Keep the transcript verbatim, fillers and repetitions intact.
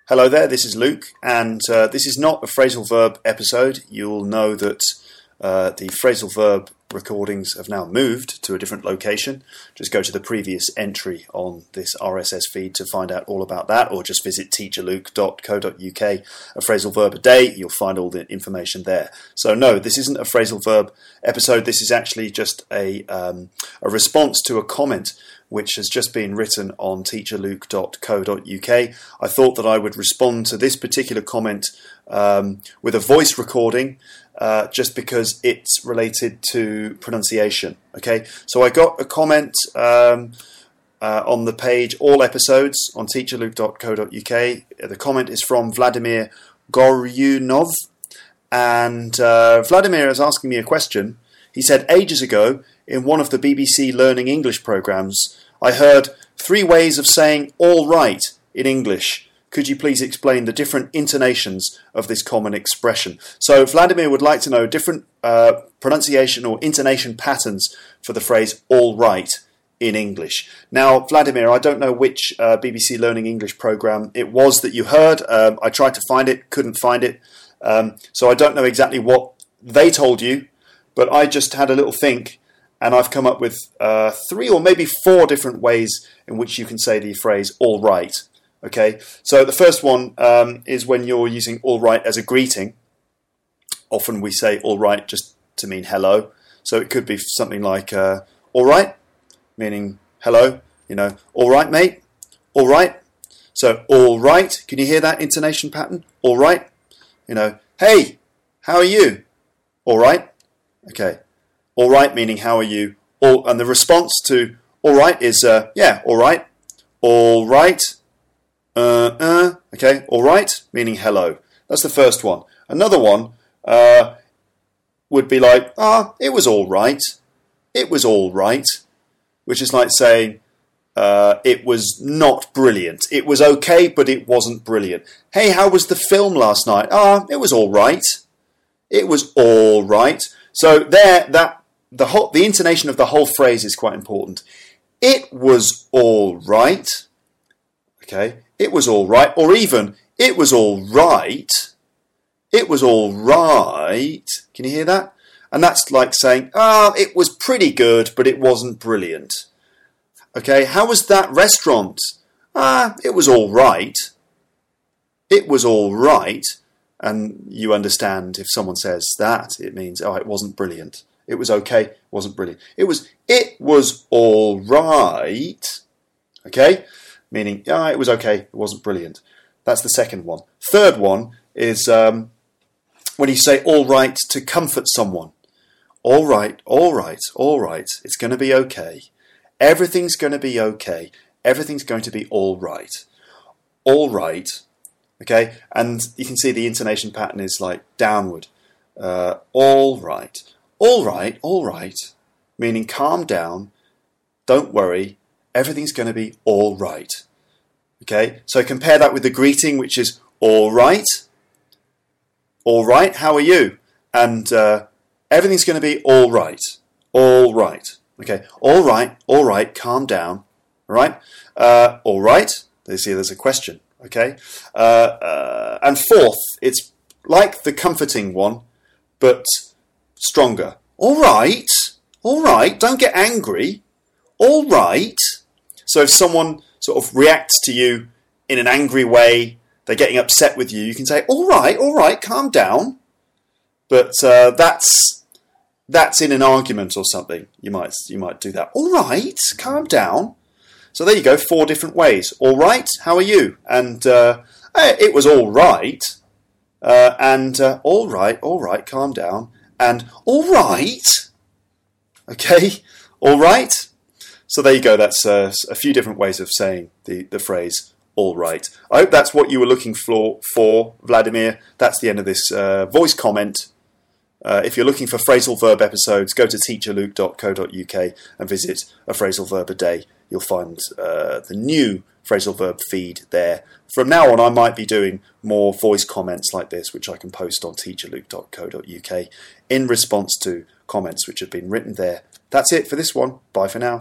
Hello there, this is Luke, and uh, this is not a phrasal verb episode. You'll know that uh, the phrasal verb recordings have now moved to a different location. Just go to the previous entry on this R S S feed to find out all about that, or just visit teacher luke dot co dot uk, a phrasal verb a day. You'll find all the information there. So no, this isn't a phrasal verb episode. This is actually just a, um, a response to a comment which has just been written on teacher luke dot co dot uk. I thought that I would respond to this particular comment um, with a voice recording, uh, just because it's related to pronunciation. Okay, so I got a comment um, uh, on the page All Episodes on teacher luke dot co dot uk. The comment is from Vladimir Goryunov, and uh, Vladimir is asking me a question. He said, ages ago, in one of the B B C Learning English programs, I heard three ways of saying all right in English. Could you please explain the different intonations of this common expression? So Vladimir would like to know different uh, pronunciation or intonation patterns for the phrase all right in English. Now, Vladimir, I don't know which uh, B B C Learning English program it was that you heard. Um, I tried to find it, couldn't find it. Um, so I don't know exactly what they told you, but I just had a little think, and I've come up with uh, three or maybe four different ways in which you can say the phrase all right. Okay, so the first one um, is when you're using all right as a greeting. Often we say all right just to mean hello. So it could be something like uh, all right, meaning hello. You know, all right, mate. All right. So all right. Can you hear that intonation pattern? All right. You know, hey, how are you? All right. Okay. All right, meaning how are you? All, and the response to all right is uh, yeah, all right. All right. Uh, uh, okay. All right, meaning hello. That's the first one. Another one uh, would be like, ah, it was all right. It was all right, which is like saying uh, it was not brilliant. It was okay, but it wasn't brilliant. Hey, how was the film last night? Ah, it was all right. It was all right. So there, that the whole the intonation of the whole phrase is quite important. It was all right. Okay, it was all right, or even it was all right. It was all right. Can you hear that? And that's like saying, ah, oh, it was pretty good, but it wasn't brilliant. Okay, how was that restaurant? Ah, it was all right. It was all right. And you understand if someone says that, it means, oh, it wasn't brilliant. It was okay, it wasn't brilliant. It was, it was all right. Okay, meaning, yeah, oh, it was okay, it wasn't brilliant. That's the second one. Third one is um, when you say all right to comfort someone. All right, all right, all right. It's going to be okay. Everything's going to be okay. Everything's going to be all right. All right. Okay, and you can see the intonation pattern is like downward. Uh, all right, all right, all right, meaning calm down, don't worry, everything's going to be all right. Okay, so compare that with the greeting, which is all right, all right, how are you? And uh, everything's going to be all right, all right. Okay, all right, all right, calm down. All right, uh, all right. They see there's a question. Okay, uh, uh, and fourth, it's like the comforting one, but stronger. All right, all right, don't get angry. All right. So if someone sort of reacts to you in an angry way, they're getting upset with you, you can say, all right, all right, calm down. But uh, that's that's in an argument or something. You might you might do that. All right, calm down. So there you go, four different ways. All right, how are you? And uh, it was all right. Uh, and uh, all right, all right, calm down. And all right. Okay, all right. So there you go, that's uh, a few different ways of saying the, the phrase all right. I hope that's what you were looking for, for Vladimir. That's the end of this uh, voice comment. Uh, if you're looking for phrasal verb episodes, go to teacher luke dot co dot uk and visit a phrasal verb a day. You'll find uh, the new phrasal verb feed there. From now on, I might be doing more voice comments like this, which I can post on teacher luke dot co dot uk in response to comments which have been written there. That's it for this one. Bye for now.